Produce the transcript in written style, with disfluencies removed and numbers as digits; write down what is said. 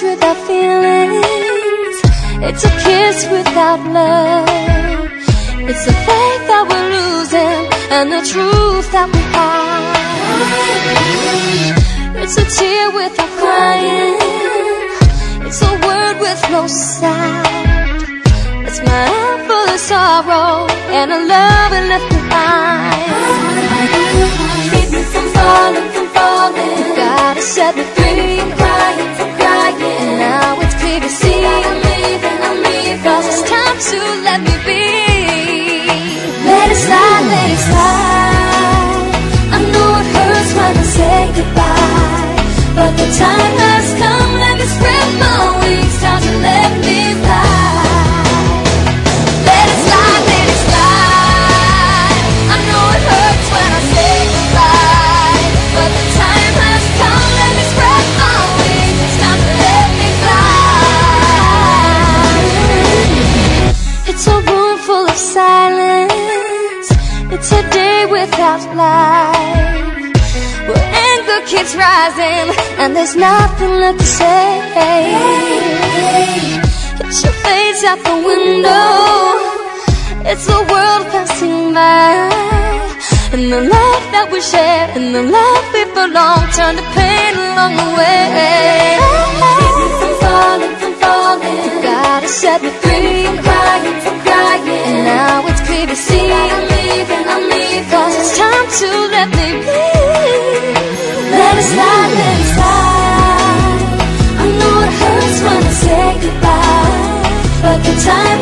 without feelings. It's a kiss without love. It's the faith that we're losing and the truth that we hide. It's a tear without crying. It's a word with no sound. It's my hand full of sorrow and a love we left behind. Keep me from falling, from falling. Gotta set me free from crying, from crying. Now it's clear to see I'm leaving, cause it's time to let me be. Let it slide, let it slide. I know it hurts when I say goodbye, but the time has come, let me spread my wings, time to let me fly. Let it slide, let it slide. I know it hurts when I say goodbye, but the time has come, let me spread my wings, it's time to let me fly. It's a room full of silence. It's a day without light, where anger keeps rising and there's nothing left to say. It's your face out the window. It's the world passing by, and the life that we share and the life we belong turn to pain along the way. Keep me from falling, from falling. Gotta set me free from crying, from crying. And now it's clear to see I'm leaving, cause it's time to let me be. Let it slide, let it slide. I know it hurts when I say goodbye, but the time